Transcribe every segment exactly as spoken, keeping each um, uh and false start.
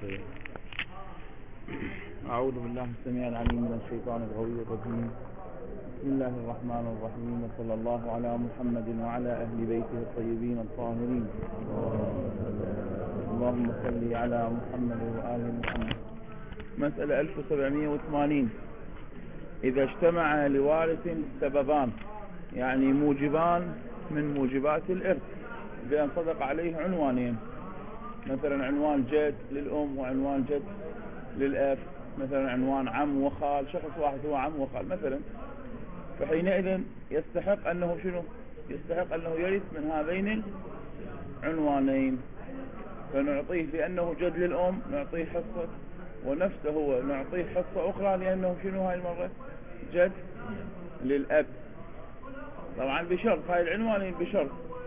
أعوذ بالله السميع العليم من الشيطان الغوي الرجيم. بسم الله الرحمن الرحيم، وصلى الله على محمد وعلى أهل بيته الطيبين الطاهرين. اللهم صل على محمد وآل محمد. مسألة ألف وسبعمائة وثمانين. إذا اجتمع لوارث سببان، يعني موجبان من موجبات الإرث، بأن صدق عليه عنوانين، مثلا عنوان جد للأم وعنوان جد للأب، مثلا عنوان عم وخال، شخص واحد هو عم وخال مثلا، فحينئذ يستحق أنه شنو؟ يستحق أنه يرث من هذين العنوانين، فنعطيه لأنه جد للأم نعطيه حصة، ونفسه هو نعطيه حصة أخرى لأنه شنو هاي المرة؟ جد للأب. طبعا بشرط، هاي العنوانين بشرط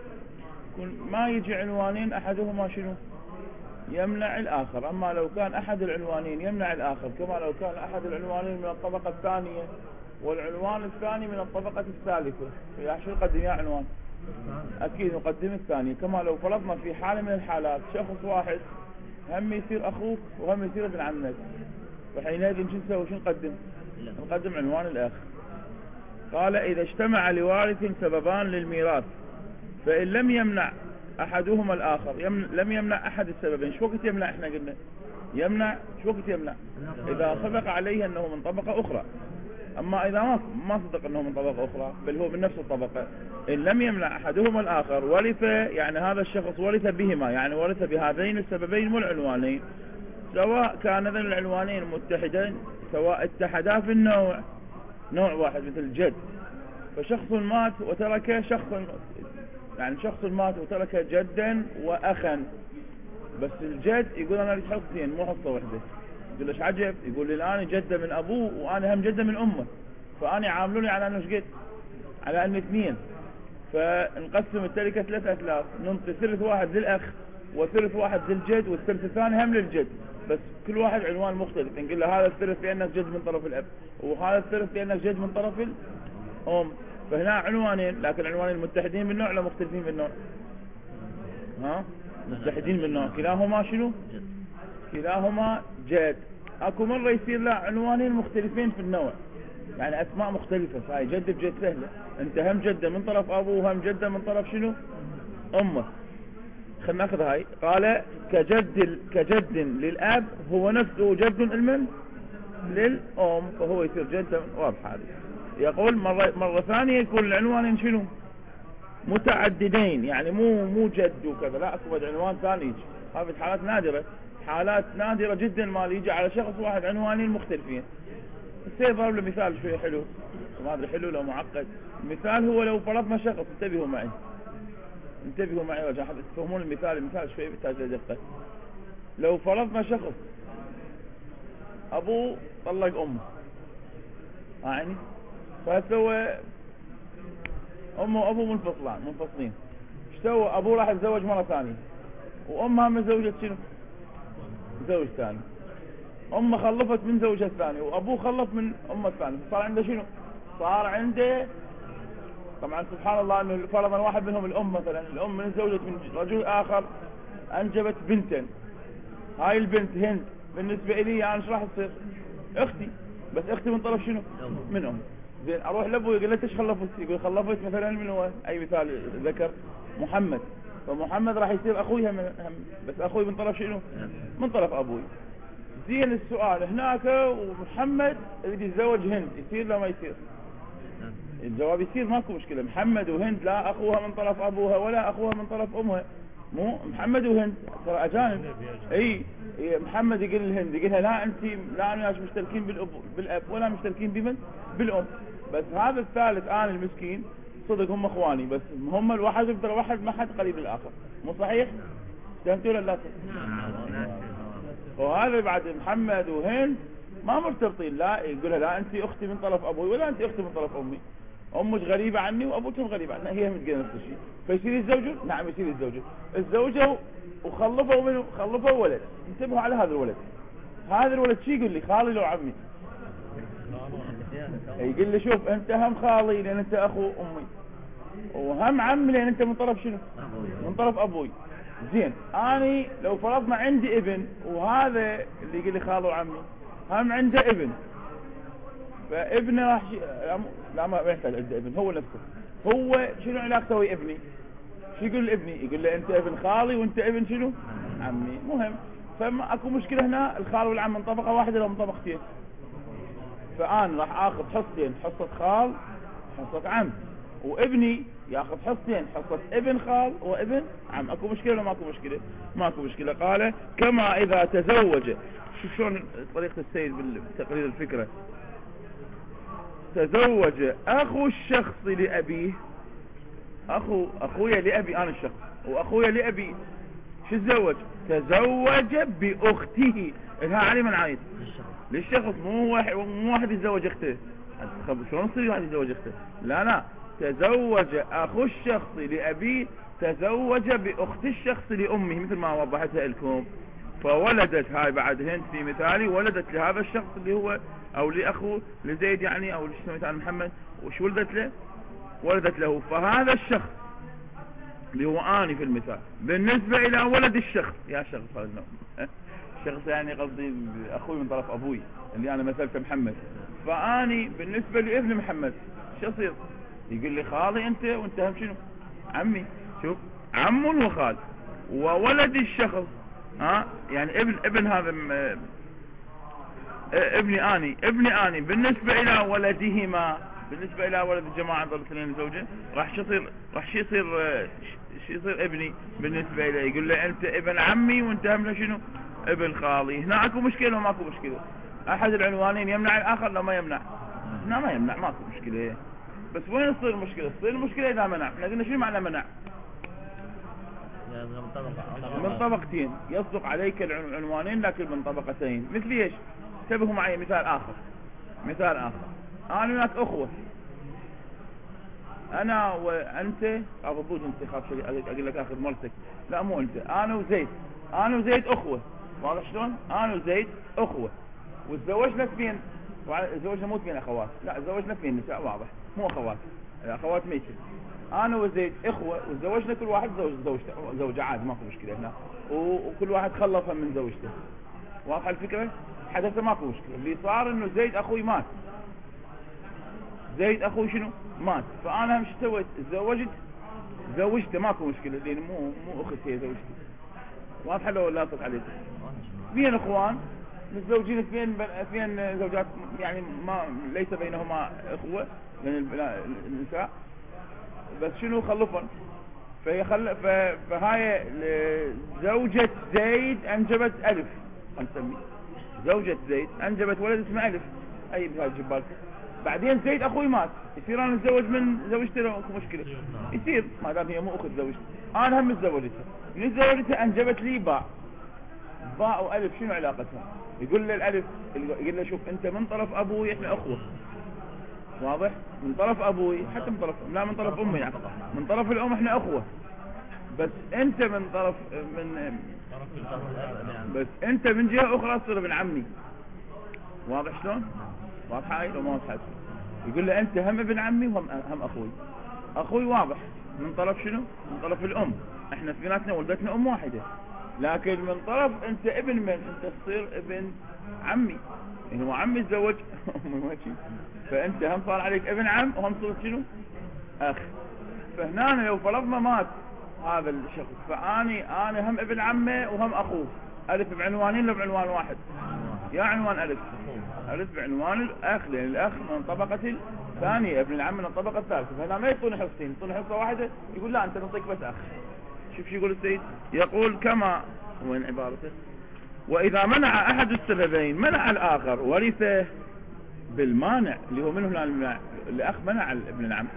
ما يجي عنوانين أحدهما شنو؟ يمنع الآخر. أما لو كان أحد العنوانين يمنع الآخر، كما لو كان أحد العنوانين من الطبقة الثانية والعنوان الثاني من الطبقة الثالثة، يا شو نقدم يا عنوان؟ أكيد نقدم الثاني. كما لو فرضنا في حالة من الحالات شخص واحد هم يصير أخوك وهم يصير ابن عمك، فحينئذ شو نسوي؟ شو نقدم؟ نقدم عنوان الأخ. قال: إذا اجتمع لوارث سببان للميراث، فإن لم يمنع أحدهما الآخر، يم... لم يمنع أحد السببين. شو وقت يمنع؟ إحنا قلنا يمنع. شو وقت يمنع؟ إذا صدق عليه أنه من طبقة أخرى. أما إذا ما ما صدق أنه من طبقة أخرى بل هو من نفس الطبقة، إن لم يمنع أحدهما الآخر ورث، يعني هذا الشخص ورث بهما، يعني ورث بهذين السببين والعنوانين، سواء كان هذين العنوانين متحدين، سواء اتحدا في النوع، نوع واحد مثل جد، فشخص مات وترك شخص، يعني شخص مات وترك جدا وأخا، بس الجد يقول أنا أريد حصتين مو حصة واحدة. يقول ليش عجب؟ يقول لي الآن جدة من أبوه وأنا هم جدة من أمه، فأنا عاملوني على أنه شقد، على أنه اثنين، فنقسم التركة ثلاثة أثلاث، ننطي ثلث واحد للأخ وثلث واحد للجد والثلث الثاني هم للجد، بس كل واحد عنوان مختلف. نقول له هذا الثلث لأنك جد من طرف الأب، وهذا الثلث لأنك جد من طرف الأم. فهنا عنوانين، لكن عنوانين متحدين بالنوع ولا مختلفين بالنوع؟ ها؟ متحدين بالنوع. كلاهما شنو؟ كلاهما جد. اكو مرة يصير لا عنوانين مختلفين في النوع، يعني اسماء مختلفة، فهي جد بجد سهلة، انت هم جدة من طرف ابوه وهم جدة من طرف شنو؟ امه. خلنا ناخذ هاي. قال: كجد كجد للاب هو نفسه جد المن للام، فهو يصير جدة. واضحة هذه. يقول مرة مرة ثانية يكون العنوانين شنو؟ متعددين، يعني مو مو جد وكذا، لا اكو عنوان ثاني يجي. هذه حالات نادرة، حالات نادرة جدا ما يجي على شخص واحد عنوانين مختلفين. سيضرب له مثال شوي حلو، ما ادري حلو لو معقد. المثال هو لو فرضنا شخص، انتبهوا معي انتبهوا معي يا جماعة تفهمون المثال. المثال شوي بيحتاج دقة. لو فرضنا شخص ابوه طلق امه، يعني فسوى امه وابوه منفصلان منفصلين، ايش سوى؟ ابوه راح يتزوج مرة ثانية، وامها متزوجة شنو؟ زوج ثاني. امه خلفت من زوجها الثاني، وابوه خلف من امه الثاني، صار عنده شنو؟ صار عنده، طبعا سبحان الله انه فرضا واحد منهم الام، مثلا الام من زوجة من رجل اخر انجبت بنتا، هاي البنت هند بالنسبة لي يعني ايش راح تصير؟ اختي، بس اختي من طرف شنو؟ من ام. زين اروح لابوي يقول له ايش خلفت؟ يقول خلفت مثلا من هو اي مثال ذكر محمد، فمحمد راح يصير اخوي هم، بس اخوي من طرف شنو؟ من طرف ابوي. زين السؤال هناك، ومحمد يريد يتزوج هند، يصير لا ما يصير؟ الجواب يصير، ماكو مشكلة. محمد وهند لا اخوها من طرف ابوها ولا اخوها من طرف امها، مو محمد وهند ترى اجانب. اي محمد يقول الهند، يقولها لا انت لا انا مش مشتركين بالاب بالاب ولا مشتركين بمن؟ بالام، بس هذا الثالث انا المسكين صدق هم اخواني، بس هم الواحد يقدر واحد ما حد قريب الاخر، مو صحيح؟ فهمتوا ولا لا؟ وهذا بعد محمد وهند ما مرتبطين، لا يقولها لا انت اختي من طرف ابوي ولا انت اختي من طرف امي، امك غريبة عني وابوك غريبة عني، هي متقين نفس الشيء، فيصير يتزوجوا. نعم يصير يتزوجوا. الزوجوا وخلفوا منه، خلفوا ولد. انتبهوا على هذا الولد، هذا الولد شي يقول لي؟ خالي لو عمي؟ يقول لي شوف انت هم خالي لان انت اخو امي، وهم عمي لان انت من طرف شنو؟ من طرف ابوي. زين اني لو فرضنا عندي ابن وهذا اللي يقول لي خالو عمي هم عنده ابن، فابنه راح ش... لا ما يحتاج عنده ابن، هو نفسه هو شنو علاقته ويا ابني؟ شو يقول لابني؟ يقول له انت ابن خالي وانت ابن شنو؟ عمي. مهم، فما اكو مشكله هنا، الخال والعم من طبقه واحده لو من طبقتين، فانا راح اخذ حصتين، حصه خال حصه عم، وابني ياخذ حصتين، حصه ابن خال وابن عم. اكو مشكله ولا ماكو مشكله؟ ماكو مشكله. قال كما اذا تزوج، شوف شلون طريقه السيد بالتقرير الفكره، تزوج اخو الشخص لابيه، اخو اخويا لابي انا الشخص واخويا لابي، شو تزوج؟ تزوج باخته، لها علي من عايد للشخص، مو واحد مو واحد يتزوج اخته. شلون يصير واحد يتزوج اخته؟ لا لا، تزوج اخو الشخص لابيه تزوج باخت الشخص لامه، مثل ما وضحتها لكم. فولدت، هاي بعد هند في مثالي، ولدت لهذا الشخص اللي هو او لاخوه لزيد يعني، او مثلا محمد، وش ولدت له؟ ولدت له. فهذا الشخص اللي هو اني في المثال بالنسبة الى ولد الشخص، يا شخص هذا الشخص يعني قصدي اخوي من طرف ابوي اللي انا مثلته محمد، فاني بالنسبة لابن محمد شو يصير؟ يقول لي خالي انت وانت هم شنو؟ عمي. شوف، عم وخال وولد الشخص، ها يعني ابن ابن هذا ابني اني ابني اني بالنسبة الى ولدهما، بالنسبة الى ولد الجماعة ضل اثنين زوجة، راح شو يصير؟ راح شو يصير شو يصير ابني بالنسبة اليه؟ يقول له انت ابن عمي وانت هم شنو؟ ابن خالي. هنا اكو مشكلة وماكو مشكلة؟ احد العنوانين يمنع الاخر لو ما يمنع؟ هنا ما يمنع، ماكو مشكلة. بس وين تصير المشكلة؟ تصير المشكلة اذا منع. احنا قلنا شنو معنى منع؟ من طبقتين، يصدق عليك العنوانين لكن من طبقتين. مثل ايش؟ انتبهوا معي مثال اخر، مثال اخر، انا وياك اخوة، انا وانت ابوج انت خاف شيء اقول لك اخذ مرتك، لا مو انت، انا وزيد، انا وزيد اخوة، واضح شلون؟ انا وزيد اخوة، وتزوجنا اثنين، تزوجنا مو اثنين اخوات، لا تزوجنا اثنين نساء، واضح مو اخوات، اخوات ميتة. انا وزيد اخوة وتزوجنا كل واحد زوج زوجته زوجة، عادي ماكو مشكلة هنا، وكل واحد خلصها من زوجته. واضحة الفكرة؟ حدث ماكو مشكلة. اللي صار انه زيد اخوي مات، زيد اخوي شنو؟ مات، فانا هم شو سويت؟ تزوجت زوجته، ماكو مشكلة لان مو مو اختي هي زوجتي. واضحة لو لاصق عليك؟ اثنين اخوان متزوجين، اثنين اثنين زوجات يعني ما ليس بينهما اخوة لان النساء، بس شنو خلفن، فهي خل فهاي زوجة زيد انجبت الف، نسميه زوجة زيد انجبت ولد اسمه الف، اي بهاي الجبال. بعدين زيد اخوي مات، يصير انا اتزوج من زوجته لو اكو مشكلة؟ يصير، ما دام هي مو اخت زوجتي، انا هم متزوجتها، من زوجتها انجبت لي باء، باء والف شنو علاقتها؟ يقول له الالف، يقول له شوف انت من طرف ابوي احنا اخوة، واضح؟ من طرف ابوي، حتى من طرف لا من طرف امي يعني، من طرف الام احنا اخوة، بس انت من طرف من بس انت من جهة اخرى تصير ابن عمي. واضح شلون؟ واضحة هاي لو ما وضحت؟ يقول له انت هم ابن عمي وهم هم اخوي. اخوي واضح من طرف شنو؟ من طرف الام، احنا اثنيناتنا ولدتنا ام واحدة، لكن من طرف انت ابن من، انت تصير ابن عمي، يعني هو عمي تزوج امي ماشي، فانت هم صار عليك ابن عم وهم صرت شنو؟ اخ. فهنا لو فرضنا مات هذا الشخص، فاني انا هم ابن عمه وهم اخوه، الف بعنوانين لو بعنوان واحد؟ يا عنوان الف، الف بعنوان الاخ، لان الاخ من طبقة ثانية، ابن العم من الطبقة الثالثة، فهنا ما يعطون حصتين، يعطون حصة واحدة. يقول لا انت نعطيك بس اخ. شوف شو يقول السيد، يقول كما وين عبارته؟ واذا منع احد السببين منع الاخر، ورثه بالمانع اللي هو منه المانع، الاخ منع ابن العم.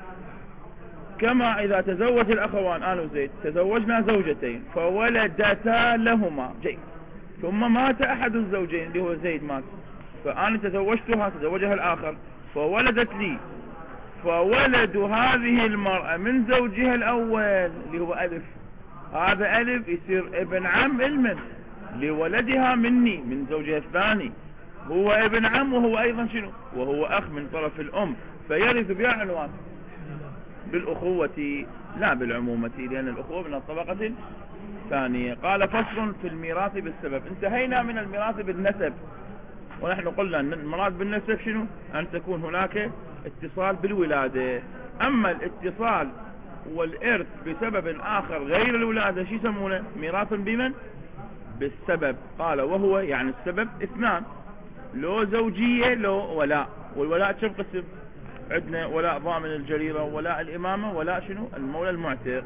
كما اذا تزوج الاخوان انا وزيد، تزوجنا زوجتين فولدتا لهما، جيد، ثم مات احد الزوجين اللي هو زيد مات، فانا تزوجتها تزوجها الاخر فولدت لي، فولد هذه المرأة من زوجها الاول اللي هو الف، هذا الف يصير ابن عم المن لولدها مني من زوجها الثاني، هو ابن عم وهو ايضا شنو؟ وهو اخ من طرف الام، فيرث بها عنوان بالأخوة لا بالعمومة، لأن الأخوة من الطبقة ثانية. قال فصل في الميراث بالسبب. انتهينا من الميراث بالنسب، ونحن قلنا أن المراد بالنسب شنو؟ أن تكون هناك اتصال بالولادة. أما الاتصال والإرث بسبب آخر غير الولادة شو يسمونه؟ ميراث بمن؟ بالسبب. قال وهو يعني السبب اثنان، لو زوجية لو ولاء. والولاء كم قسم؟ عندنا ولاء ضامن الجريرة، ولاء الإمامة، ولاء شنو؟ المولى المعتق.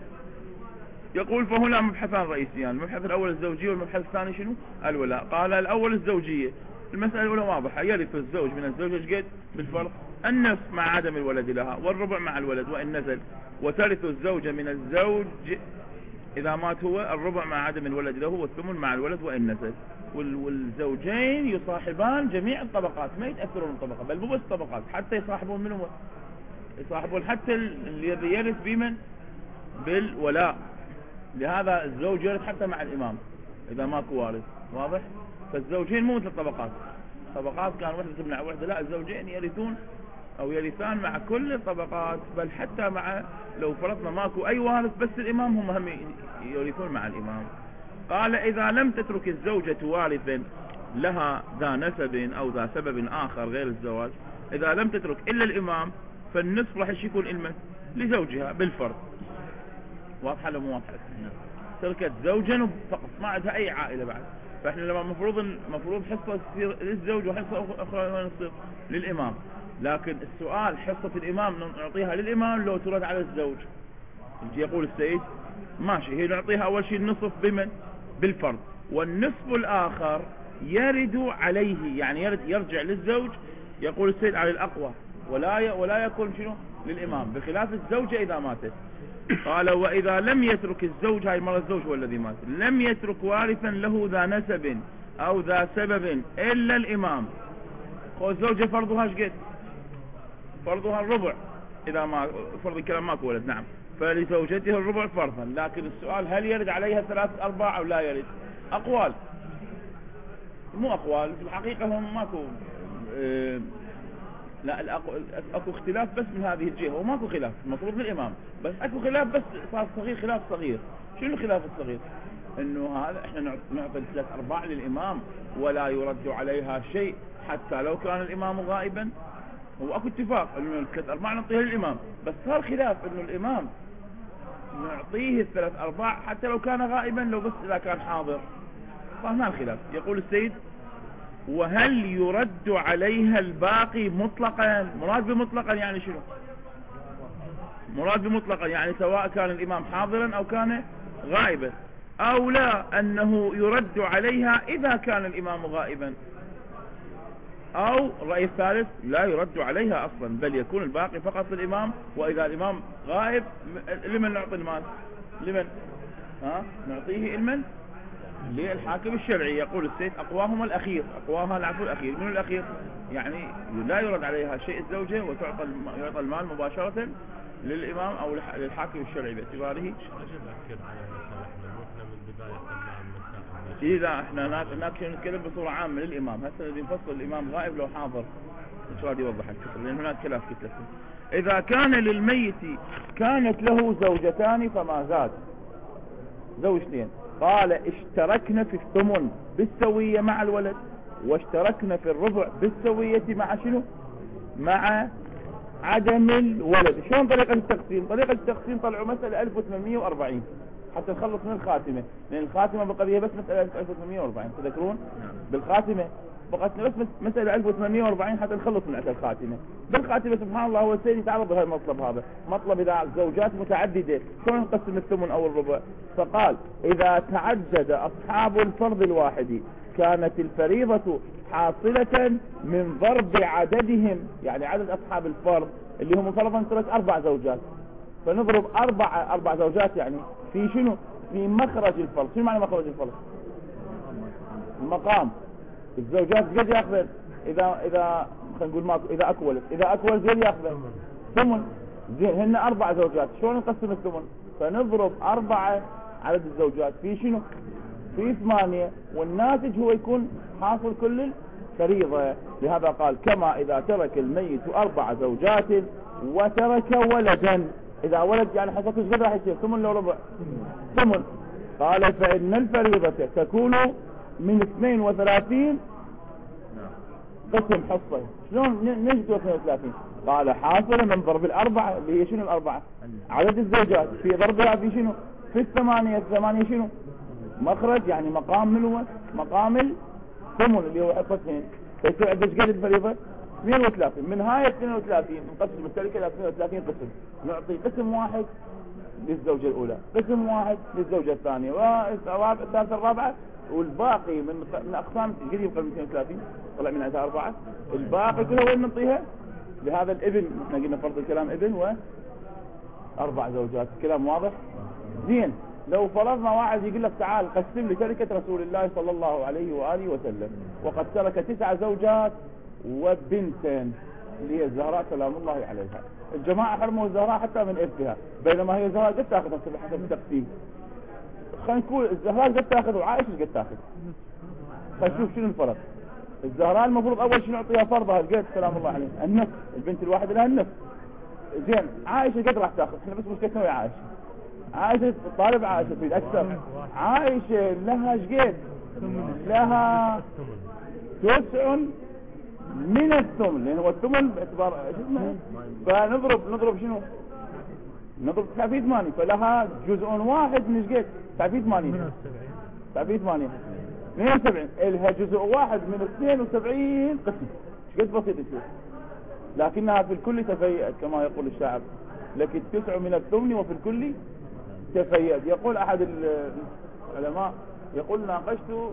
يقول فهنا مبحثان رئيسيان، المبحث الأول الزوجية والمبحث الثاني شنو؟ الولاء. قال الأول الزوجية. المسألة الأولى واضحة، يرث الزوج من الزوجة قد بالفرض النصف مع عدم الولد لها، والربع مع الولد وإن نزل، وترث الزوجة من الزوج إذا مات هو الربع مع عدم الولد له، والثمن مع الولد وإن نزل. والزوجين يصاحبان جميع الطبقات، ما يتأثرون الطبقة، بل مو بس الطبقات، حتى يصاحبون منهم، يصاحبون حتى الذي يرث بمن؟ بالولاء. لهذا الزوج يرث حتى مع الإمام إذا ماكو وارث. واضح؟ فالزوجين مو مثل الطبقات، طبقات كان وحدة تمنع وحدة، لا، الزوجين يرثون أو يرثان مع كل الطبقات، بل حتى مع لو فرضنا ماكو أي وارث بس الإمام هم هم يرثون مع الإمام. قال إذا لم تترك الزوجة وارثا لها ذا نسب أو ذا سبب آخر غير الزواج، إذا لم تترك إلا الإمام فالنصف راح يكون إلمه لزوجها بالفرض. واضحة لو مو واضحة؟ تركت زوجا فقط، ما عندها أي عائلة بعد. فإحنا لما المفروض المفروض حصة تصير للزوج وحصة أخرى تصير للإمام، لكن السؤال حصة الإمام نعطيها للإمام لو ترد على الزوج. يقول السيد ماشي، هي نعطيها أول شيء النصف بمن؟ بالفرض، والنصف الآخر يرد عليه، يعني يرد يرجع للزوج. يقول السيد على الأقوى، ولا ي... ولا يكون شنو؟ للإمام، بخلاف الزوجة إذا ماتت. قال وإذا لم يترك الزوج، هاي مرة الزوج هو الذي مات، لم يترك وارثا له ذا نسب أو ذا سبب إلا الإمام. والزوجة فرضها شقد؟ فرضها الربع إذا ما فرض الكلام ماكو ولد. نعم، فلزوجته الربع فرضا. لكن السؤال هل يرد عليها ثلاثة أرباع أو لا يرد؟ أقوال، مو أقوال في الحقيقة، هم ماكو اه لا الأقو... أكو اختلاف بس من هذه الجهة، وماكو خلاف المفروض للإمام، بس أكو خلاف بس صار صغير، خلاف صغير. شنو الخلاف الصغير؟ إنه هذا إحنا نعطي ثلاث أرباع للإمام ولا يرد عليها شيء حتى لو كان الإمام غائبا. هو أكو اتفاق إنه الثلاث أرباع نعطيها للإمام، بس صار خلاف إنه الإمام نعطيه الثلاث أرباع حتى لو كان غائبا، لو بس إذا كان حاضر. فهنا الخلاف. يقول السيد وهل يرد عليها الباقي مطلقا؟ مراد بمطلقا يعني شنو؟ مراد بمطلقا يعني سواء كان الإمام حاضرا أو كان غائبا، أو لا أنه يرد عليها إذا كان الإمام غائبا، أو الرأي الثالث لا يرد عليها أصلا، بل يكون الباقي فقط للإمام، وإذا الإمام غائب لمن نعطي المال؟ لمن؟ ها؟ نعطيه لمن؟ للحاكم الشرعي. يقول السيد أقواهما الأخير، أقواها العفو الأخير. من الأخير؟ يعني لا يرد عليها شيء الزوجة وتعطى يعطى المال مباشرة للإمام أو للحاكم الشرعي باعتباره. إذا احنا هناك نتكلم بصورة عامة للإمام، هسه الذي نفصل الإمام غائب لو حاضر إيش راح يوضح الكسر، لأن هناك خلاف كتير. إذا كان للميت كانت له زوجتان فما زاد زوجتين، قال اشتركنا في الثمن بالسوية مع الولد، واشتركنا في الربع بالسوية مع شنو؟ مع عدم الولد. شلون طريقة التقسيم؟ طريقة التقسيم طلعوا مسألة ألف وثمانمئة وأربعين حتى نخلص من الخاتمة، لأن الخاتمة بقى بس مسألة ألف وثمانمئة وأربعين، تذكرون؟ بالخاتمة بقتنا بس مسألة ألف وثمانمئة وأربعين حتى نخلص من الخاتمة. بالخاتمة سبحان الله هو السيد يتعرض لهذا المطلب، هذا مطلب إذا زوجات متعددة شلون نقسم الثمن أو الربع؟ فقال إذا تعدد أصحاب الفرض الواحد كانت الفريضة حاصلة من ضرب عددهم، يعني عدد أصحاب الفرض اللي هم فرضا ترك أربع زوجات، فنضرب أربع أربع زوجات يعني في شنو؟ في مخرج الفرض. شنو معنى مخرج الفرض؟ المقام. الزوجات قد يأخذ إذا إذا خلينا نقول ماكو، إذا أكولت إذا أكولت قد يأخذ ثمن. زين هن أربع زوجات، شلون نقسم الثمن؟ فنضرب أربعة عدد الزوجات في شنو؟ في ثمانية، والناتج هو يكون حاصل كل الفريضة. لهذا قال كما إذا ترك الميت أربع زوجات وترك ولدا. إذا ولد يعني حسب ايش قد راح يصير؟ ثمن لو ربع؟ ثمن. قال فإن الفريضة تكون من اثنين وثلاثين قسم حصة. شلون نجد اثنين وثلاثين؟ قال حاصل من ضرب الأربعة اللي هي شنو الأربعة؟ عدد الزوجات في ضربها في شنو؟ في الثمانية. الثمانية شنو؟ مخرج يعني مقام من هو؟ مقام الثمن اللي هو حصتين. فيصير عندك قد الفريضة؟ اثنين وثلاثين. من هاي اثنين وثلاثين نقسم التركة إلى اثنين وثلاثين قسم، نعطي قسم واحد للزوجة الأولى، قسم واحد للزوجة الثانية، والثالثة الرابعة، والباقي من من أقسام قد يبقى اثنين وثلاثين طلع من عندها أربعة. الباقي كله وين نعطيها؟ لهذا الابن. احنا قلنا فرض الكلام ابن وأربع زوجات. الكلام واضح؟ زين. لو فرضنا واحد يقول لك تعال قسم لي تركة رسول الله صلى الله عليه وآله وسلم، وقد ترك تسع زوجات وبنتين اللي هي الزهراء سلام الله عليها. الجماعة حرموا الزهراء حتى من إرثها، بينما هي الزهراء قد تأخذ حسب التقسيم. خلينا نقول الزهراء قد تأخذ وعائشة قد تأخذ. خلينا نشوف شنو الفرق. الزهراء المفروض أول شيء نعطيها فرضها القد سلام الله عليها النصف، البنت الواحدة لها النصف. زين عائشة قد راح تأخذ؟ احنا بس مشكلتنا ويا عائشة. عائشة طالب عائشة تريد أكثر. عائشة لها شقد؟ لها تسع من الثمن، لأن هو الثمن باعتبار شو اسمه؟ فنضرب نضرب شنو؟ نضرب تسعة في ثمانية، فلها جزء واحد من شقد؟ تسعة في ثمانية. تسعة في ثمانية. اثنين وسبعين. إلها جزء واحد من اثنين وسبعين قسم. شقد بسيط يصير. لكنها في الكل تفيأت كما يقول الشاعر. لك التسع من الثمن وفي الكل تفيأت. يقول أحد العلماء يقول ناقشت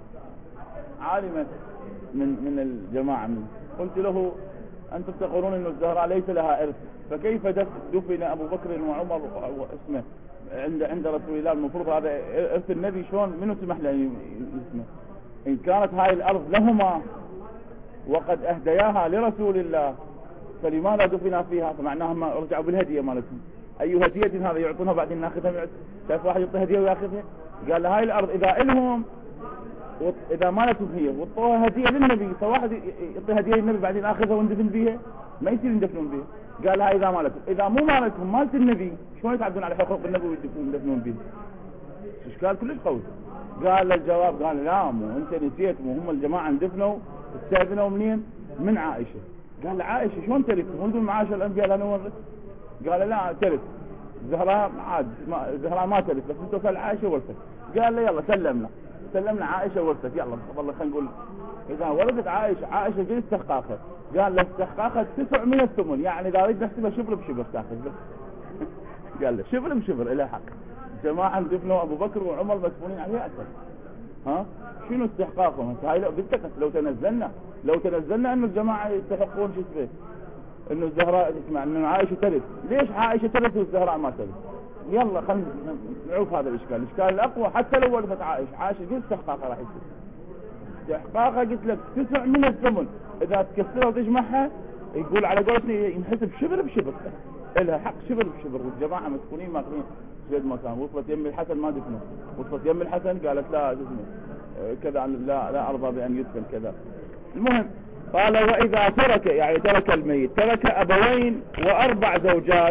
عالما من من الجماعة منه، قلت له أنتم تقولون أن الزهراء ليس لها إرث، فكيف دفن أبو بكر وعمر اسمه عند عند رسول الله؟ المفروض هذا إرث النبي، شلون منو سمح له اسمه؟ إن كانت هاي الأرض لهما وقد أهدياها لرسول الله فلماذا دفنا فيها؟ فمعناها ما رجعوا بالهدية مالتهم. أي هدية هذا يعطونها بعدين ناخذها؟ شايف واحد يعطي هدية وياخذها؟ قال له هاي الأرض إذا إلهم إذا مالتهم هي وطوها هدية للنبي، فواحد يعطي هدية للنبي بعدين آخذها وندفن بيها، ما يصير يندفنون بيها. قال هاي إذا مالتهم، إذا مو مالتهم مالت النبي شلون يتعدون على حقوق النبي ويندفنون بيها؟ إشكال كلش قوي. قال الجواب قال لا مو أنت نسيت، مو هم الجماعة اندفنوا استأذنوا منين؟ من عائشة. قال عائشة شلون ترث؟ ونقول معاشر الأنبياء لا نورث؟ قال لا ترث. زهراء عاد زهراء ما ترث، بس انت وصل عائشة ورثت. قال له يلا سلمنا سلمنا عائشة ورثت، يلا والله خلينا نقول إذا ورثت عائشة عائشة جل استحقاقها. قال له استحقاقها تسع من الثمن، يعني إذا أريد نحسبها شبر بشبر تاخذ. قال له شبر بشبر إلى حق. جماعة دفنوا أبو بكر وعمر مسؤولين عليه أكثر. ها شنو استحقاقهم؟ هاي لو قلت لك لو تنزلنا لو تنزلنا إنه الجماعة يستحقون شو اسمه إنه الزهراء تسمع إنه عائشة ترث، ليش عائشة ترث والزهراء ما ترث؟ يلا خلينا نعوف هذا الإشكال. الإشكال الأقوى حتى لو ورثت عائشة، عائشة قلت استحقاقها راح يصير استحقاقها قلت لك تسع من الثمن، إذا تكسرها وتجمعها يقول على قولتنا ينحسب شبر بشبر، إلها حق شبر بشبر. والجماعة مسكونين ماكلين قد ما كان. وصلت يم الحسن ما دفنوا، وصلت يم الحسن قالت لا اسمه كذا لا لا أرضى بأن يدفن كذا. المهم قال وإذا ترك يعني ترك الميت ترك أبوين وأربع زوجات،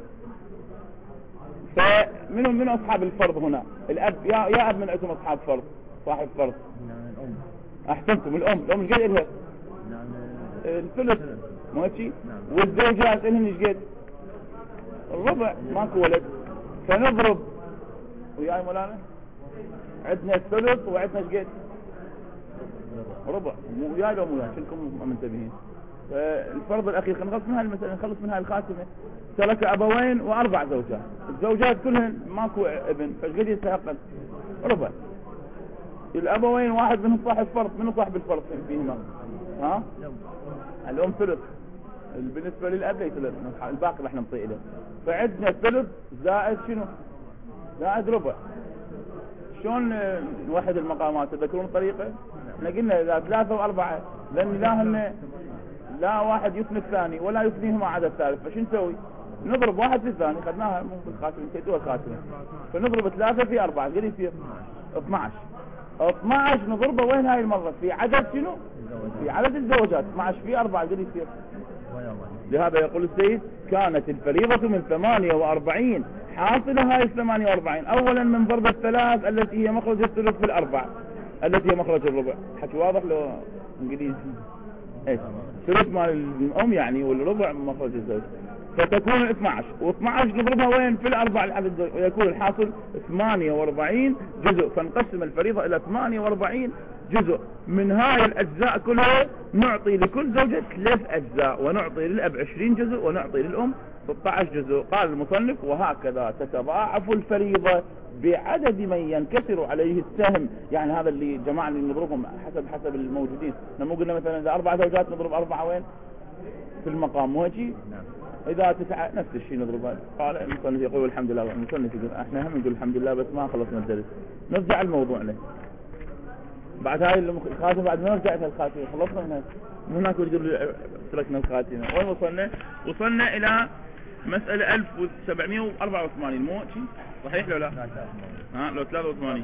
فمنهم من أصحاب الفرض هنا؟ الأب يا يا أب من عندهم أصحاب فرض صاحب فرض؟ نعم الأم. أحسنتم الأم. الأم ايش قد إلها؟ نعم الثلث ماشي. نعم. والزوجات إلهن ايش قد؟ الربع ماكو ولد. فنضرب وياي مولانا عندنا الثلث وعندنا ايش قد؟ ربع. مو وياي لو مو وياي كلكم منتبهين. الفرض الأخير خلينا نخلص من هاي المسألة، نخلص من هاي الخاتمة. ترك أبوين وأربع زوجات، الزوجات كلهن ماكو ابن، فايش قد يستحقن؟ ربع. الأبوين واحد منهم صاحب فرض، منو صاحب الفرض فيهما؟ ها؟ الأم ثلث، بالنسبة للأب ليس ثلث، الباقي راح نعطيه له. فعندنا ثلث زائد شنو؟ زائد ربع. شلون نوحد المقامات؟ تذكرون الطريقة؟ احنا قلنا إذا ثلاثة وأربعة لأن لا هن لا واحد يثني الثاني ولا يثنيهما عدد الثالث، فشو نسوي؟ نضرب واحد في الثاني، خدناها مو بالخاتمة نسيتوها الخاتمة. فنضرب ثلاثة في أربعة قد يصير اثناعش. اثنعش نضربه وين هاي المرة؟ في عدد شنو؟ في عدد الزوجات. اثنعش في أربعة قد يصير. لهذا يقول السيد كانت الفريضة من ثمانية وأربعين حاصلة هاي ثمانية وأربعين اولا من ضرب الثلاث التي هي مخرج الثلث في الاربع التي هي مخرج الربع. حكي واضح لو انجليزي؟ ايه ثلث مال الام يعني والربع مخرج الزوج، فتكون اثني عشر واثني عشر نضربها وين؟ في الاربع العدد، ويكون الحاصل ثمانية وأربعين جزء. فنقسم الفريضة الى ثمانية وأربعين جزء. من هاي الاجزاء كلها نعطي لكل زوجة ثلاث اجزاء، ونعطي للاب عشرين جزء، ونعطي للام ستة عشر جزء. قال المصنف وهكذا تتضاعف الفريضة بعدد من ينكسر عليه السهم. يعني هذا اللي جماعة اللي نضربهم حسب حسب الموجودين. نمو قلنا مثلا اذا اربع زوجات نضرب اربعة وين؟ في المقام، مو هيك؟ اذا تسعة نفس الشيء نضربها. قال المصنف يقول الحمد لله، المصنف يقول احنا هم نقول الحمد لله بس ما خلصنا الدرس. نرجع الموضوع له بعد هاي الخاتمة، بعد ما رجعت الخاتمة خلصنا منها. مو هناك يقول تركنا الخاتمة. وين وصلنا؟ وصلنا الى مسألة ألف وسبعمية وأربعة وثمانين، مو شيء صحيح لو لا؟ ها لو ثلاثة وثمانين.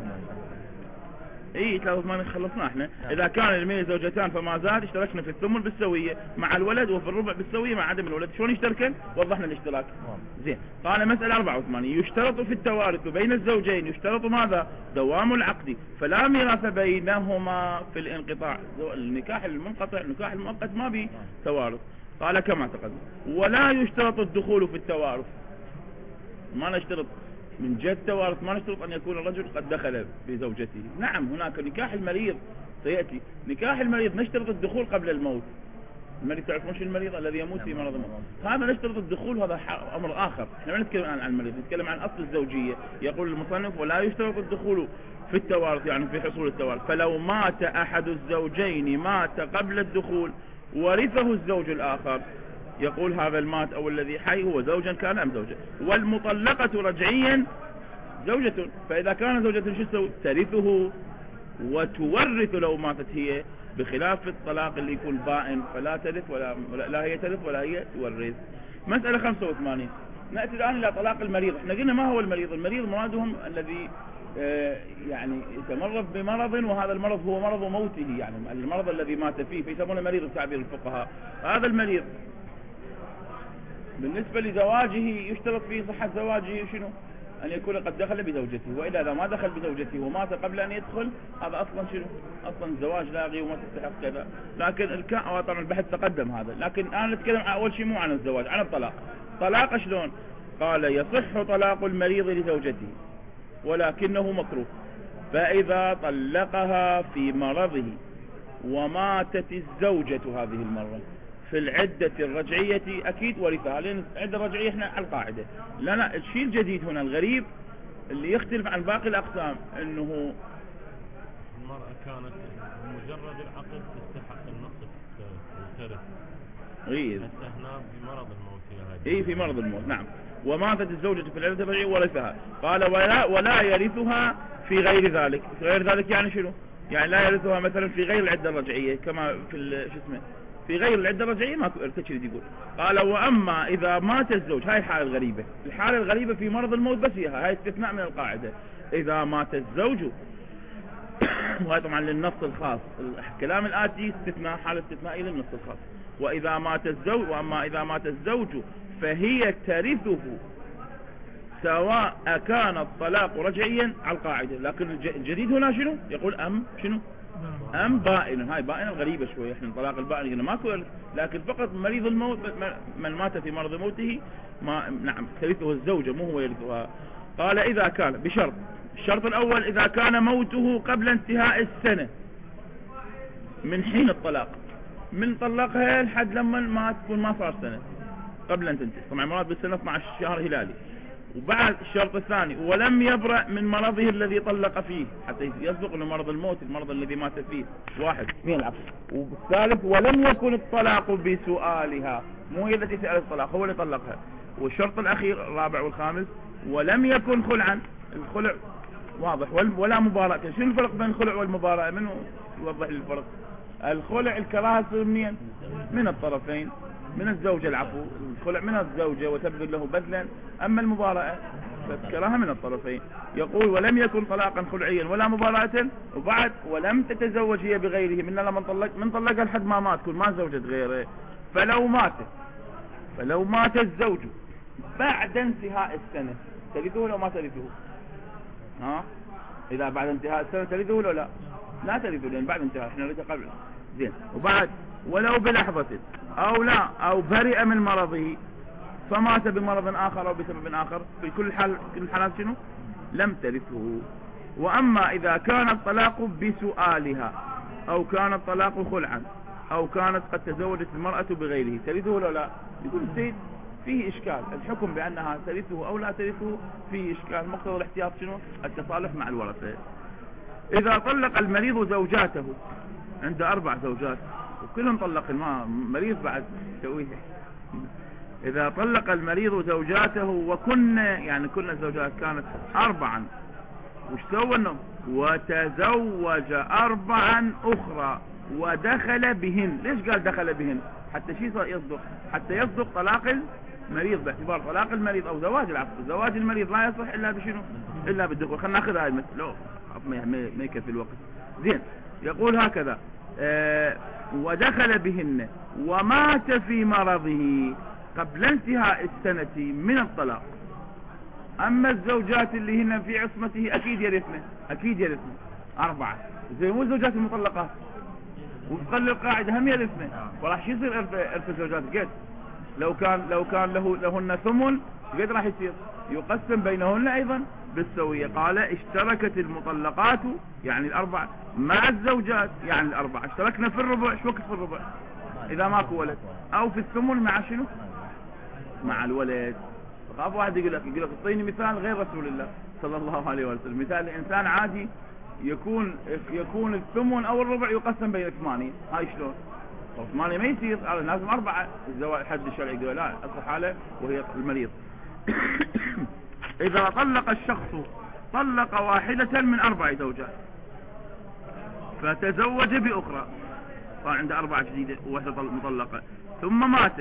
اي ثلاثة وثمانين خلصنا احنا. اذا كان المية زوجتان فما زاد اشتركنا في الثمن بالسوية مع الولد، وفي الربع بالسوية مع عدم الولد. شلون يشتركن؟ وضحنا الاشتراك. زين. قال مسألة أربعة وثمانين يشترط في التوارث بين الزوجين، يشترط ماذا؟ دوام العقد، فلا ميراث بينهما في الانقطاع. النكاح المنقطع النكاح المؤقت ما به توارث. قال كما تقدم. ولا يشترط الدخول في التوارث، ما نشترط من جهة التوارث، ما نشترط أن يكون الرجل قد دخل بزوجته. نعم هناك نكاح المريض سيأتي. نكاح المريض نشترط الدخول قبل الموت. المريض تعرفون شو المريض؟ الذي يموت في مرض الموت. هذا نشترط الدخول، هذا أمر آخر. احنا ما نتكلم عن المريض، نتكلم عن أصل الزوجية. يقول المصنف ولا يشترط الدخول في التوارث، يعني في حصول التوارث. فلو مات أحد الزوجين مات قبل الدخول ورثه الزوج الآخر، يقول هذا المات أو الذي حي هو زوجا كان أم زوجة. والمطلقة رجعيا زوجة، فإذا كان زوجة شو تسوي؟ ترثه وتورث لو ماتت هي، بخلاف الطلاق اللي يكون بائن فلا ترث ولا لا هي ترث ولا هي تورث. مسألة خمسة وثمانين. نأتي الآن إلى طلاق المريض. احنا قلنا ما هو المريض؟ المريض مرادهم الذي آه يعني يتمرض بمرض، وهذا المرض هو مرض موته، يعني المرض الذي مات فيه، فيسمونه مريض بتعبير الفقهاء. هذا المريض بالنسبة لزواجه يشترط فيه صحة زواجه شنو؟ أن يكون قد دخل بزوجته. وإذا إذا ما دخل بزوجته ومات قبل أن يدخل، هذا أصلا شنو؟ أصلا الزواج لاغي وما تستحق كذا. لكن الكا طبعا البحث تقدم هذا، لكن الآن نتكلم عن أول شيء مو عن الزواج، عن الطلاق. طلاق شلون؟ قال يصح طلاق المريض لزوجته ولكنه مكروه. فإذا طلقها في مرضه وماتت الزوجة هذه المرة في العدة الرجعية أكيد ورثها، لأن العدة الرجعية احنا على القاعدة. لنا الشيء الجديد هنا الغريب اللي يختلف عن باقي الأقسام أنه المرأة كانت مجرد العقد تستحق النصف الثلث. غير هنا في مرض الموت. اي في مرض الموت. نعم. وماتت الزوجة في العدة الرجعية ورثها. قال ولا ولا يرثها في غير ذلك. في غير ذلك يعني شنو؟ يعني لا يرثها مثلا في غير العدة الرجعية، كما في شو اسمه في غير العدة الرجعية ماكو ارث. يقول قال وأما إذا مات الزوج، هاي الحالة الغريبة. الحالة الغريبة في مرض الموت بس فيها هاي استثناء من القاعدة. إذا مات الزوج وهي طبعا للنص الخاص، الكلام الآتي استثناء، حالة استثنائية للنص الخاص. وإذا مات الزوج وأما إذا مات الزوج فهي ترثه سواء كان الطلاق رجعيا على القاعدة. لكن الجديد هنا شنو؟ يقول أم شنو؟ أم بائن. هاي بائن غريبة شوية. احنا طلاق البائن هنا ماكو، لكن فقط مريض الموت من مات في مرض موته ما نعم ترثه الزوجة مو هو يرثها. قال إذا كان بشرط. الشرط الأول إذا كان موته قبل انتهاء السنة من حين الطلاق، من طلقها لحد لما ما تكون ما صار سنة قبل أن تنتهي. طبعا مراد بالسنة اثني عشر شهر هلالي. وبعد الشرط الثاني ولم يبرأ من مرضه الذي طلق فيه، حتى يسبق انه مرض الموت المرض الذي مات فيه واحد مين العفو. والثالث ولم يكن الطلاق بسؤالها، مو هي التي سألت الطلاق، هو اللي طلقها. والشرط الأخير الرابع والخامس ولم يكن خلعا. الخلع واضح ولا مباراة. شنو الفرق بين الخلع والمباراة؟ منو يوضح لي الفرق؟ الخلع الكراهة تصير منين؟ من الطرفين، من الزوجة العفو. الخلع من الزوجة وتبذل له بذلا. أما المباراة فالكراهة من الطرفين. يقول ولم يكن طلاقا خلعيا ولا مباراة. وبعد ولم تتزوج هي بغيره، من لما طلق من طلقها لحد ما مات كل ما زوجت غيره. فلو مات فلو مات الزوج بعد انتهاء السنة ترثه ولا ما ترثه؟ ها إذا بعد انتهاء السنة ترثه ولا لا؟ لا ترثه لأن بعد انتهاء، احنا نريد قبل. زين. وبعد ولو بلحظة أو لا أو برئ من مرضه فمات بمرض آخر أو بسبب آخر، في كل حال كل الحالات شنو؟ لم ترثه. وأما إذا كان الطلاق بسؤالها أو كان الطلاق خلعا أو كانت قد تزوجت المرأة بغيره ترثه ولا لا؟ يقول السيد فيه إشكال، الحكم بأنها ترثه أو لا ترثه فيه إشكال. مقتضى الاحتياط شنو؟ التصالح مع الورثة. إذا طلق المريض زوجاته، عنده أربع زوجات وكلهم طلق، ما مريض بعد تسويه. إذا طلق المريض زوجاته وكن يعني كل الزوجات كانت أربعا، وش سوى النوم؟ وتزوج أربعا أخرى ودخل بهن. ليش قال دخل بهن؟ حتى شيء يصدق، حتى يصدق طلاق المريض، باعتبار طلاق المريض أو زواج العفو، زواج المريض لا يصح إلا بشنو؟ إلا بالدخول. خلنا ناخذ هاي المثل لو ما يكفي الوقت. زين. يقول هكذا آه ودخل بهن ومات في مرضه قبل انتهاء السنة من الطلاق. أما الزوجات اللي هن في عصمته أكيد يرثن، أكيد يرثن أربعة، زي مو الزوجات المطلقات وفقا للقاعدة هم يرثن. وراح يصير إرث إرث الزوجات قد لو كان لو كان له لهن ثمن قد راح يصير يقسم بينهن أيضا بالسوية. قال اشتركت المطلقات يعني الأربع مع الزوجات يعني الأربع، اشتركنا في الربع. شو وقت في الربع؟ إذا ماكو ولد، أو في الثمن مع شنو؟ مع الولد. خاف واحد يقول لك يقول لك اعطيني مثال غير رسول الله صلى الله عليه وسلم، مثال إنسان عادي يكون يكون الثمن أو الربع يقسم بين ثمانية، هاي شلون؟ طب ثمانية ما يصير، هذا لازم أربعة. الزواج حد الشرعي يقول لا أصل حالة وهي المريض. إذا طلق الشخص طلق واحدة من أربع زوجات فتزوج بأخرى، صار عنده أربعة جديدة وواحدة مطلقة، ثم مات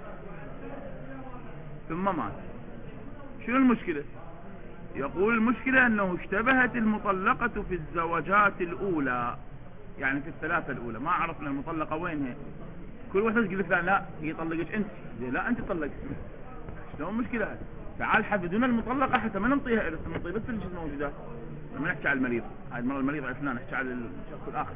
ثم مات شنو المشكلة؟ يقول المشكلة أنه اشتبهت المطلقة في الزوجات الأولى، يعني في الثلاثة الأولى ما عرفنا المطلقة وين هي. كل واحدة تقول لك لا هي طلقت أنت، لا أنت طلقت. شلون المشكلة هاي؟ تعال حددونا المطلقة حتى ما ننطيها إرث، ننطي بس اللي موجودات. ما نحكي على المريض، هاي المرة المريض عرفنا، نحكي على الشخص الآخر.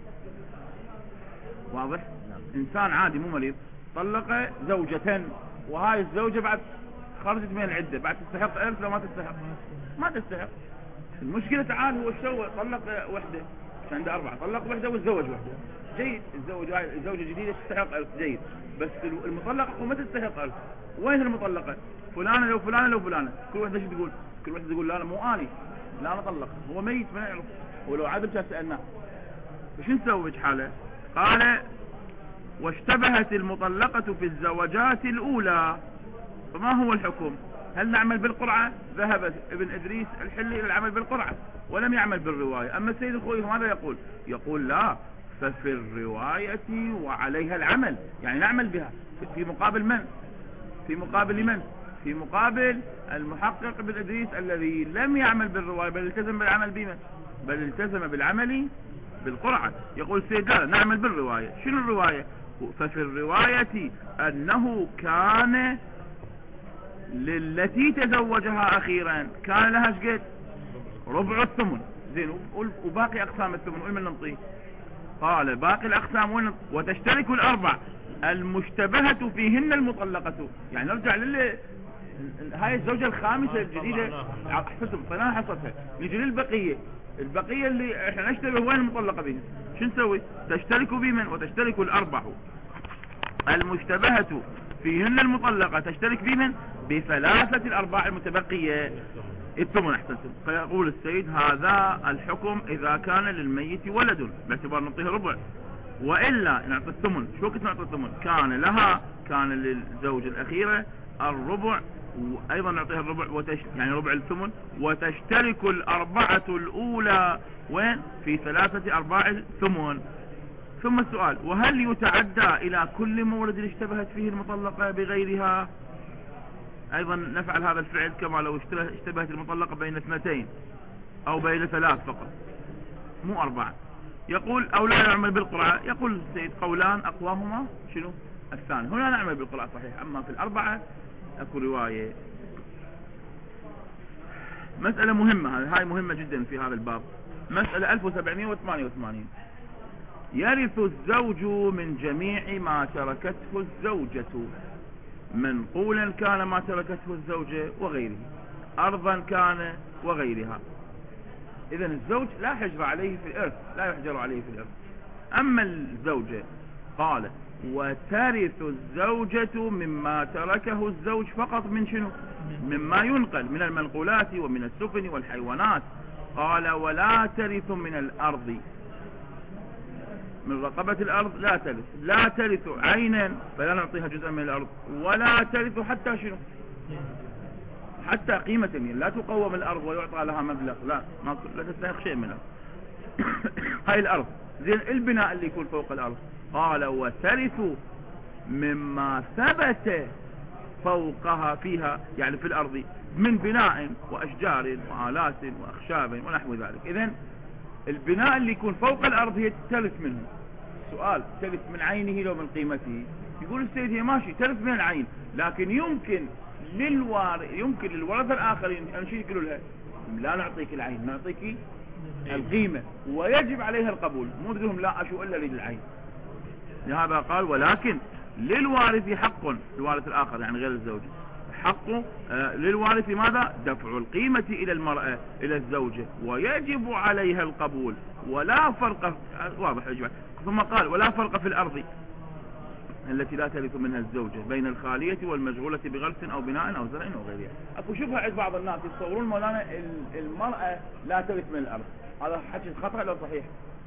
واضح؟ إنسان عادي مو مريض طلق زوجة، وهاي الزوجة بعد خرجت من العدة، بعد تستحق إرث لو ما تستحق؟ ما تستحق. المشكلة تعال هو ايش سوى؟ طلق وحدة، عنده أربعة، طلق وحدة وتزوج وحدة، جيد. الزوج هاي الزوجة الجديدة تستحق إرث، جيد. بس المطلقة ما تستحق إرث. وين المطلقة؟ فلانة لو فلانة لو فلانة، كل واحدة شو تقول؟ كل واحدة تقول لا أنا مو آني، لا أنا طلق، هو ميت ما نعرف، ولو عدل كان سألناه. وش نسوي حاله؟ قال واشتبهت المطلقة في الزوجات الأولى، فما هو الحكم؟ هل نعمل بالقرعة؟ ذهب ابن إدريس الحلي إلى العمل بالقرعة ولم يعمل بالرواية. أما السيد الخوي ماذا يقول؟ يقول لا، ففي الرواية وعليها العمل، يعني نعمل بها في مقابل من؟ في مقابل من؟ في مقابل المحقق ابن إدريس الذي لم يعمل بالرواية بل التزم بالعمل بمن؟ بل التزم بالعمل بالقرعة. يقول السيد لا، نعمل بالرواية. شنو الرواية؟ ففي الرواية أنه كان للتي تزوجها أخيرا كان لها شقد؟ ربع الثمن. زين. وباقي أقسام الثمن وين من ننطيه؟ قال باقي الأقسام وين؟ وتشترك الأربع المشتبهة فيهن المطلقة. يعني نرجع لل هاي الزوجة الخامسة الجديدة احسنتم طلعنا حصتها، نجي للبقية. البقية اللي احنا نشتبه وين المطلقة بهم؟ شو نسوي؟ تشترك بمن؟ وتشترك الأربع المشتبهة فيهن المطلقة تشترك بمن؟ بثلاثة الأرباع المتبقية الثمن. احسنتم. فيقول السيد هذا الحكم إذا كان للميت ولد باعتبار نعطيه ربع، وإلا نعطي الثمن. شو وقت نعطي الثمن؟ كان لها، كان للزوجة الأخيرة الربع، وأيضا نعطيها الربع وتش... يعني ربع الثمن، وتشترك الأربعة الأولى وين؟ في ثلاثة أرباع الثمن. ثم السؤال: وهل يتعدى إلى كل مولد اشتبهت فيه المطلقة بغيرها؟ أيضا نفعل هذا الفعل كما لو اشتبهت المطلقة بين اثنتين أو بين ثلاث فقط مو أربعة. يقول: أو لا نعمل بالقرعة. يقول السيد: قولان أقواهما شنو؟ الثاني. هنا نعمل بالقرعة صحيح، أما في الأربعة أكو رواية. مسألة مهمة، هذه هاي مهمة جدا في هذا الباب. مسألة ألف وسبعمائة وثمانية وثمانين. يرث الزوج من جميع ما تركته الزوجة، منقولا كان ما تركته الزوجة وغيره، أرضا كان وغيرها. إذا الزوج لا حجر عليه في الإرث، لا يحجر عليه في الإرث. أما الزوجة قال وترث الزوجة مما تركه الزوج فقط من شنو؟ مما ينقل من المنقولات ومن السفن والحيوانات. قال ولا ترث من الأرض، من رقبة الأرض لا ترث، لا ترث عينا فلا نعطيها جزءا من الأرض، ولا ترث حتى شنو؟ حتى قيمة، لا تقوم الأرض ويعطى لها مبلغ، لا ما لا تستحق شيء منها. هاي الأرض زين. البناء اللي يكون فوق الأرض قال وترث مما ثبت فوقها فيها، يعني في الأرض، من بناء وأشجار وآلات وأخشاب ونحو ذلك. إذن البناء اللي يكون فوق الأرض هي ترث منه. سؤال ترث من عينه لو من قيمته؟ يقول السيد هي ماشي ترث من العين، لكن يمكن للوار يمكن للورثة الآخرين أن شيء يقولوا لها لا نعطيك العين، نعطيك القيمة، ويجب عليها القبول، مو تقول لهم لا أشو إلا للعين. لهذا قال ولكن للوارث حق، الوارث الآخر يعني غير الزوج حق آه للوارث ماذا؟ دفع القيمة إلى المرأة إلى الزوجة، ويجب عليها القبول، ولا فرق، واضح يجب. ثم قال ولا فرق في الأرض التي لا ترث منها الزوجة بين الخالية والمشغولة بغرس أو بناء أو زرع أو غيرها. أكو شبهة عند بعض الناس يتصورون مولانا المرأة لا ترث من الأرض، هذا حكي خطأ لو صحيح؟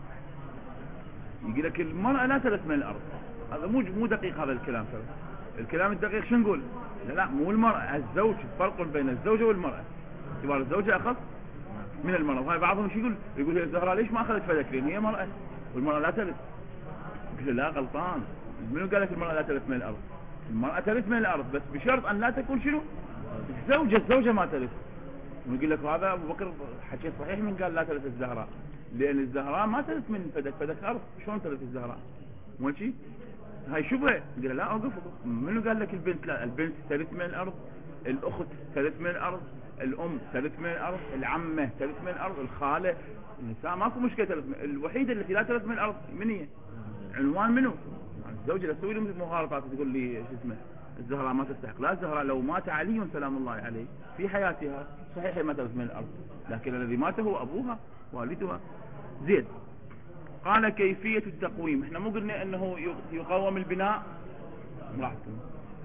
يقول لك المرأة لا ترث من الأرض، هذا مو مو دقيق هذا الكلام. ترى الكلام الدقيق شو نقول؟ لا لا مو المرأة، الزوج، فرق بين الزوجة والمرأة. اعتبار الزوجة أخص من المرأة. وهاي بعضهم شو يقول؟ يقول هي الزهراء ليش ما أخذت فدك؟ لأن هي مرأة والمرأة لا ترث. يقول لا غلطان، منو قال لك المرأة لا ترث من الأرض؟ المرأة ترث من الأرض بس بشرط أن لا تكون شنو؟ الزوجة، الزوجة ما ترث. ويقول لك هذا أبو بكر حكي صحيح من قال لا ترث الزهراء، لأن الزهراء ما ترث من فدك، فدك أرض، شلون ترث الزهراء؟ مو شيء؟ هاي شبهة. يقول لا أوقف، منو قال لك البنت لا؟ البنت ترث من الأرض، الأخت ترث من الأرض، الأم ترث من الأرض، العمة ترث من الأرض، الخالة، النساء ماكو مشكلة ترث. الوحيدة التي لا ترث من الأرض من هي؟ عنوان منو؟ الزوجة لا تسوي لي مغالطات تقول لي شو اسمه الزهراء ما تستحق. لا، الزهراء لو مات علي سلام الله عليه في حياتها صحيح ما ترث من الأرض، لكن الذي مات هو أبوها والدها. زين. قال كيفية التقويم. احنا مو قلنا انه يقوم البناء؟ راحتكم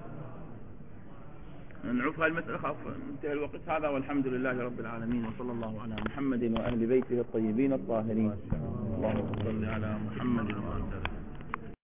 نعرف هاي المسألة، خاف انتهى الوقت. هذا والحمد لله رب العالمين، وصلى الله على محمد وأهل بيته الطيبين الطاهرين. اللهم صل على محمد وآل